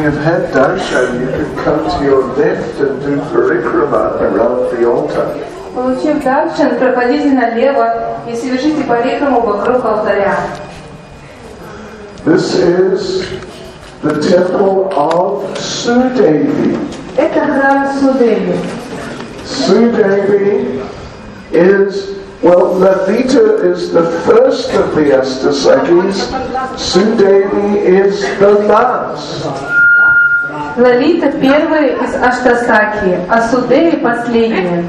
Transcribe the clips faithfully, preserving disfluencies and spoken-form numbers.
you've had darshan, you can come to your left and do parikrama around the altar. Получив даршан, проходите налево и совершите парикраму вокруг алтаря. This is the temple of Sudevi. Это храм Судеви. Sudevi is, well, Lalita is the first of the Astasakis. Sudevi is the last. Лалита первая из Аштасаки, а Судеви последняя.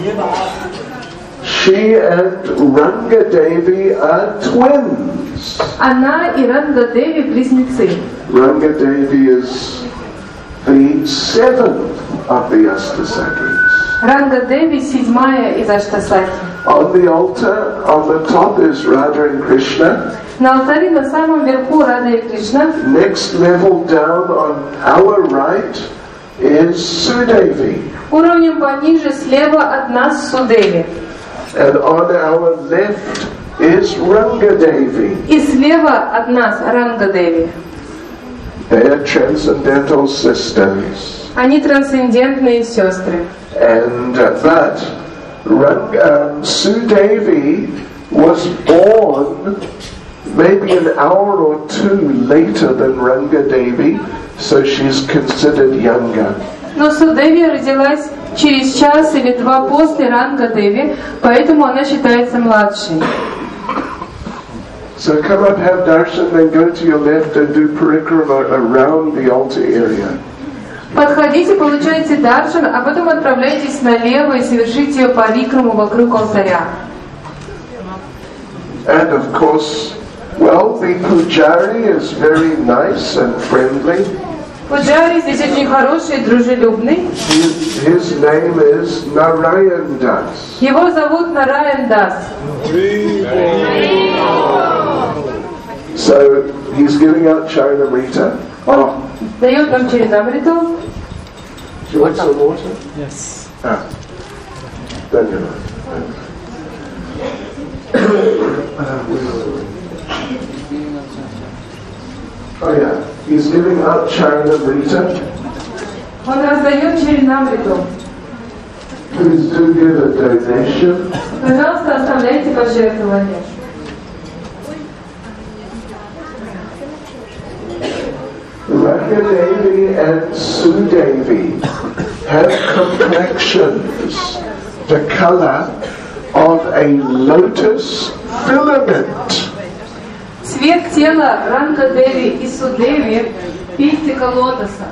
She and Rangadevi are twins. Она и Рангадеви близнецы. Rangadevi is the seventh of the Astasakis. Рангадеви седьмая из Аштасаки. On the altar, on the top is Radha and Krishna. На алтаре на самом верху Рада и Кришна. Next level down on our right is Sudevi. Уровнем пониже слева от нас Судеви. And on our left is Rangadevi. И слева от нас Рангадеви. They are transcendental sisters. Они трансцендентные сестры. And uh, but Rang, um, Sudevi was born maybe an hour or two later than Rangadevi, so she's considered younger. Но Судеви родилась через час или два после Рангадеви, поэтому она считается младшей. So come up, have darshan, then go to your left and do parikrama around the altar area. Подходите, получайте даршан, а потом отправляйтесь налево и совершите парикраму вокруг алтаря. And of course, well, the pujari is very nice and friendly. Пуджари здесь очень хороший и дружелюбный. His, his name is Narayan Das. Его зовут Нараян Дас. So he's giving out Charanamrita. Он дает нам Чаринамриту. Do you want some water? Yes. Ah. Then you know. Oh yeah, he's giving out Charanamrita. Он раздает Чаринамриту. Please do give a donation. Пожалуйста, оставляйте пожертвования. Rangadevi and Sudevi have complexions the color of a lotus filament. Цвет тела Рангадеви и Судеви – пестика лотоса.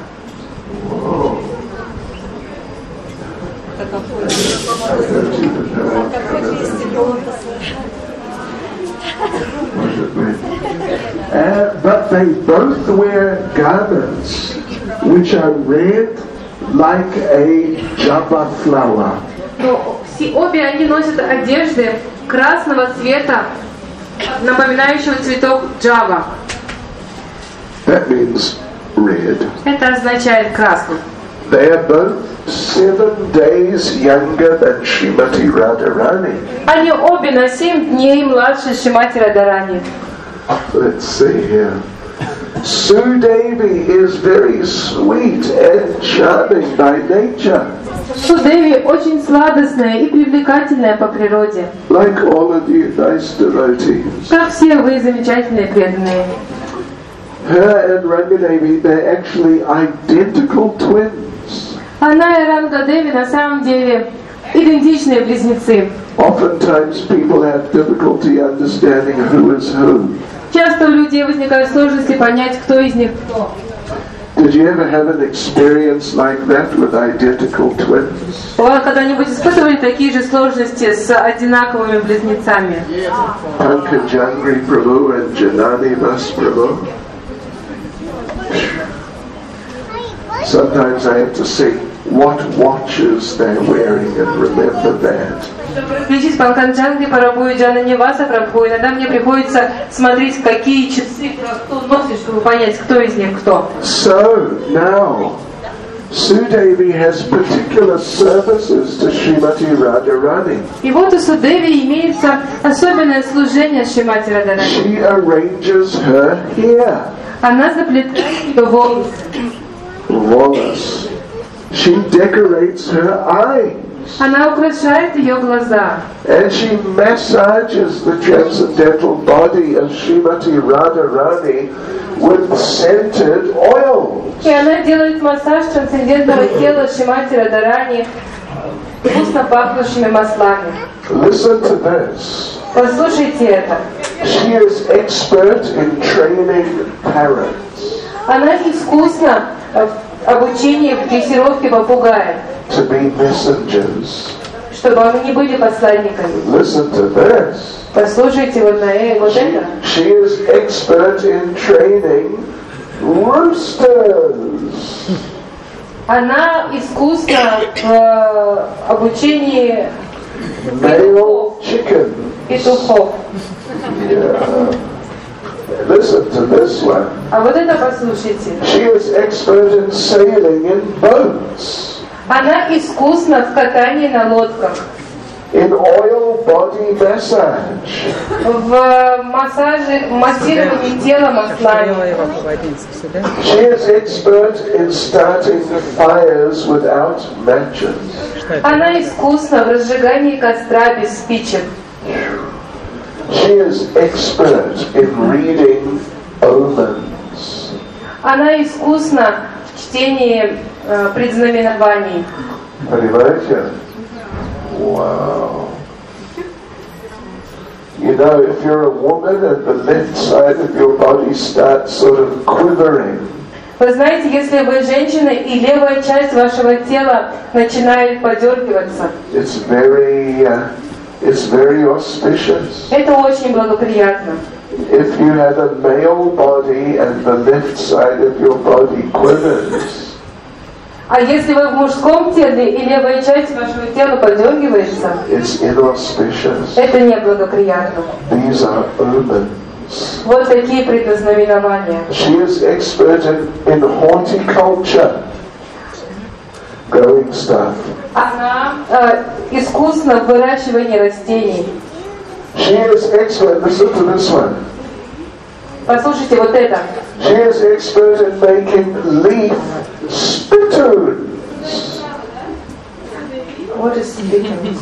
Uh, but they both wear garments which are red like a java flower. Но все, обе они носят одежды красного цвета, напоминающего цветок джава. That means red. Это означает красный. They are both seven days younger than Srimati Radharani. Они обе на семь дней младше Шримати Радарани. Let's see here. Sudevi is very sweet and charming by nature. Судеви очень сладостная и привлекательная по природе. Like all of you nice devotees. Как все вы замечательные преданные. Her and Rangadevi, they're actually identical twins. Она и Рангадеви на самом деле идентичные близнецы. Oftentimes people have difficulty understanding who is who. Часто у людей возникают сложности понять, кто из них кто. Did you ever have an experience like that with identical twins? Вы когда-нибудь испытывали такие же сложности с одинаковыми близнецами? Pankajangri Prabhu and Janani Vas Prabhu. Sometimes I have to see what watches they're wearing and remember that. Включить Панкаджанги Прабху и Джанани Васа Прабху. Иногда мне приходится смотреть, какие часы кто носит, чтобы понять, кто из них кто. So now, Sudevi has particular services to Srimati Radharani. И вот у Судеви имеется особенное служение Шримати Радарани. She arranges her hair. Она заплетает ее волосы. flowers. She decorates her eyes. Она украшает ее глаза. And she massages the transcendental body of Srimati Radharani with scented oils. И она делает массаж трансцендентного тела Шримати Радхарани вкусно пахнущими маслами. Listen to this. Послушайте это. She is expert in training parrots. Она искусна в обучении в дрессировке попугаев, To be messengers. чтобы они были посланниками. Listen to this. Послушайте вот, на, э, вот это. She is expert in training roosters. Она искусна в э, обучении Male chicken. петухов. Yeah. Listen to this one. А вот это послушайте. She is expert in sailing in boats. Она искусна в катании на лодках, In oil body massage. в массаже, массировании тела маслами. She is expert in starting fires without matches. Она искусна в разжигании костра без спичек. She is expert in reading omens. Она искусна в чтении э, предзнаменований. Понимаете? Wow. You know, if you're a woman and the left side of your body starts sort of quivering, Вы знаете, если вы женщина и левая часть вашего тела начинает подергиваться, it's very, uh, it's very auspicious. это очень благоприятно. If you have a male body and the left side of your body quivers, А если вы в мужском теле и левая часть вашего тела подергивается, it's inauspicious. это неблагоприятно. These are omens. Вот такие предзнаменования. She is expert in, in horticulture, growing stuff. Она э, искусна в выращивании растений. She is expert, listen to this one. Послушайте вот это. She is expert in making leaf spittoons. What is speaking?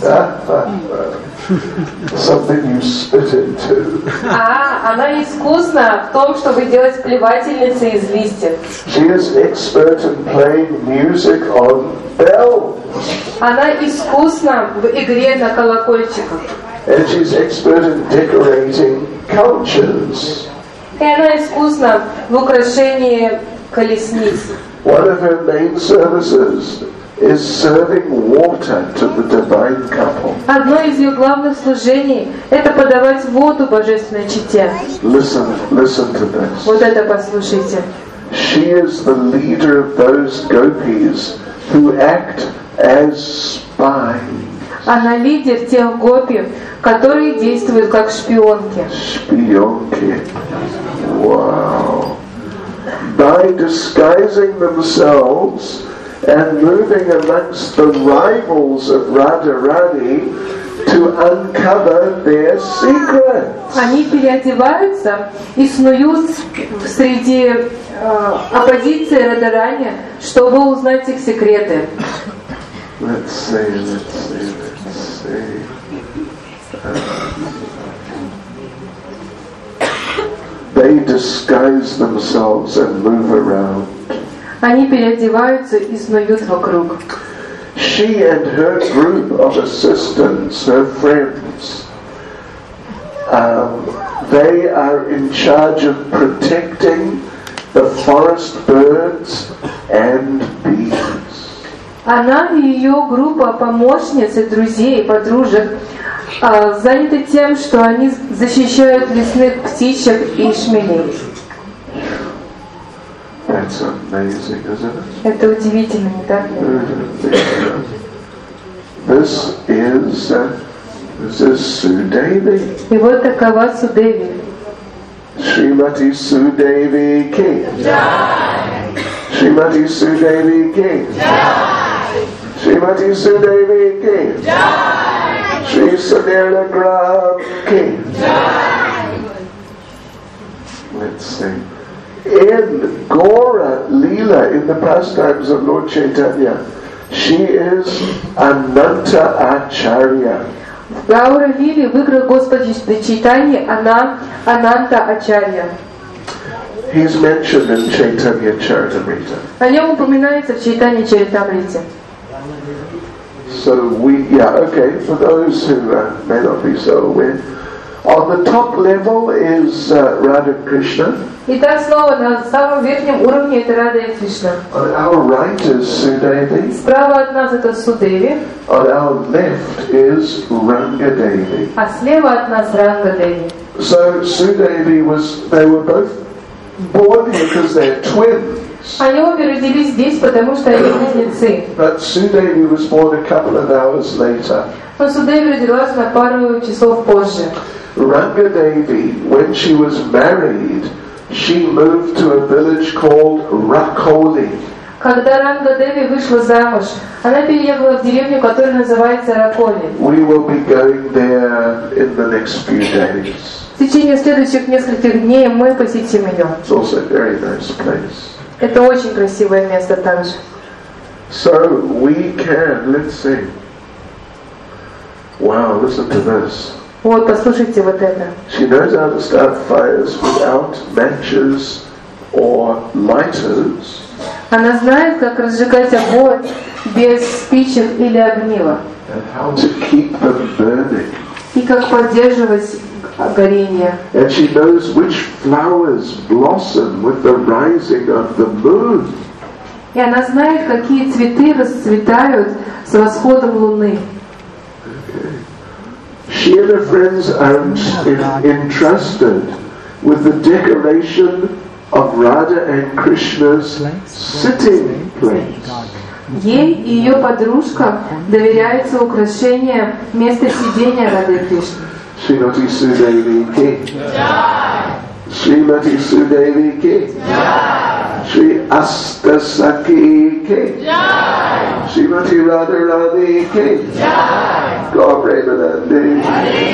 Something you spit into. А, она искусна в том, чтобы делать плевательницы из листьев. She is expert in playing music on bells. Она искусна в игре на колокольчиках. And she's expert in decorating couches. И она искусна в украшении колесниц. One of her main services is serving water to the divine couple. Одно из ее главных служений – это подавать воду божественной чете. Listen, listen to this. Вот это послушайте. She is the leader of those gopis who act as spies. Она лидер тех гопи, которые действуют как шпионки. Шпионки. Wow. By disguising themselves and moving amongst the rivals of Radharani to uncover their secrets. Они переодеваются и снуют среди э, оппозиции Радхарани, чтобы узнать их секреты. Let's see, let's see, let's see. Uh, they disguise themselves and move around. Они переодеваются и снуют вокруг. She and her group of assistants, her friends, um, they are in charge of protecting the forest birds and bees. Она и ее группа помощниц и друзей, подружек э, заняты тем, что они защищают лесных птичек и шмелей. That's amazing, isn't it? Это удивительно, не так ли? This is uh, this is Sudevi. И вот такова Судеви. Srimati Sudevi Ki. Srimati Sudevi Ki. Srimati Sudevi Ki. Sri Sadirna Gram Ki. Let's see. In Gora Leela, in the pastimes of Lord Chaitanya, she is Ananta Acharya. В Гаура Лиле, в играх Господи Чайтаньи, она Ананта Ачарья. He's mentioned in Chaitanya Charitamrita. О нем упоминается в Чайтанье Чаритамрите. So we, yeah, okay, for those who uh, may not be so aware, on the top level is uh, Radha Krishna. Итак, снова на самом верхнем уровне это Рада и Кришна. On our right is Sudevi. Справа от нас это Судеви. On our left is Rangadevi. А слева от нас Ранга Деви. So Sudevi was, they were both born here because they're twins. Они обе родились здесь, потому что они близнецы. But Sudevi was born a couple of hours later. Но Судеви родилась на пару часов позже. Rangadevi, when she was married, she moved to a village called Rakoli. Когда Ранга Деви вышла замуж, она переехала в деревню, которая называется Раколи. We will be going there in the next few days. В течение следующих нескольких дней мы посетим ее. It's also a very nice place. Это очень красивое место также. So we can, let's see. Wow, listen to this. Вот, послушайте вот это. She knows how to start fires without matches or lighters. Она знает, как разжигать огонь без спичек или огнива. And how to keep them burning. И как поддерживать горение. And she knows which flowers blossom with the rising of the moon. И она знает, какие цветы расцветают с восходом луны. She and her friends are entrusted with the decoration of Radha and Krishna's sitting place. Ей и ее подружкам доверяется украшение места сидения Рады и Кришны. Srimati Sudevi Ki. Srimati Sudevi Ki. Sri Astasaki Ki. Srimati Radha Radhi Ki. God Premanandi.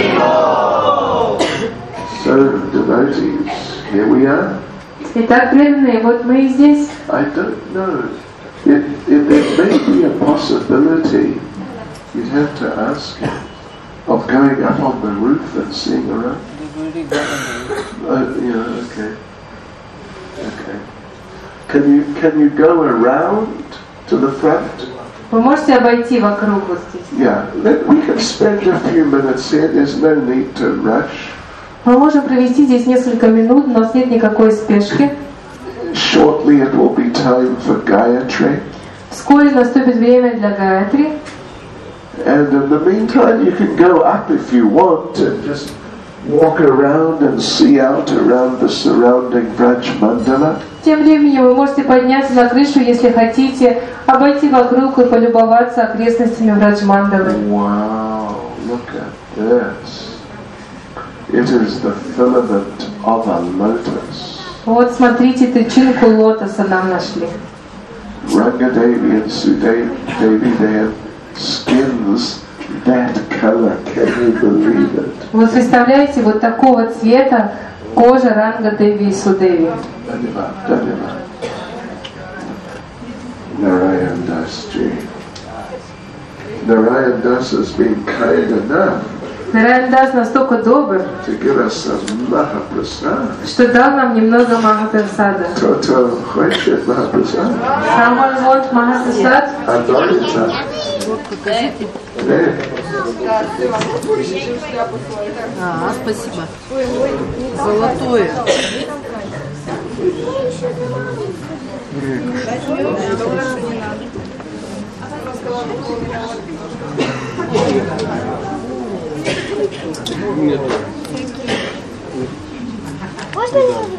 So, devotees, here we are. Итак, преданные, вот мы и здесь. I don't know. It, it, there may be a possibility, you'd have to ask him, of going up on the roof and seeing around. Uh, yeah, okay. Okay. Can you can you go around to the front? Вы можете обойти вокруг вот здесь. Yeah, let, we can spend a few minutes here. There's no need to rush. Мы можем провести здесь несколько минут, у нас нет никакой спешки. Shortly it will be time for Gayatri. Вскоре наступит время для Гаятри. And in the meantime, you can go up if you want and just walk around and see out around the surrounding Vraj Mandala. Тем временем вы можете подняться на крышу, если хотите, обойти вокруг и полюбоваться окрестностями Враджмандалы. Wow, look at this. It is the filament of a lotus. Вот смотрите, тычинку лотоса нам нашли. Rangadevi and Sudevi, they have skins that color. Can you believe it? Вы представляете, вот такого цвета кожа Ранга Деви и Судеви. Dhanyavad, Dhanyavad. Narayan Das ji. Narayan Das has been kind enough Нараян Дас настолько добр, to give us some Mahaprasad. что дал нам немного Махапрасада. Toto Khwaishat Mahaprasad. Someone want Махапрасад? Advaita. There. А, спасибо. Золотое. Можно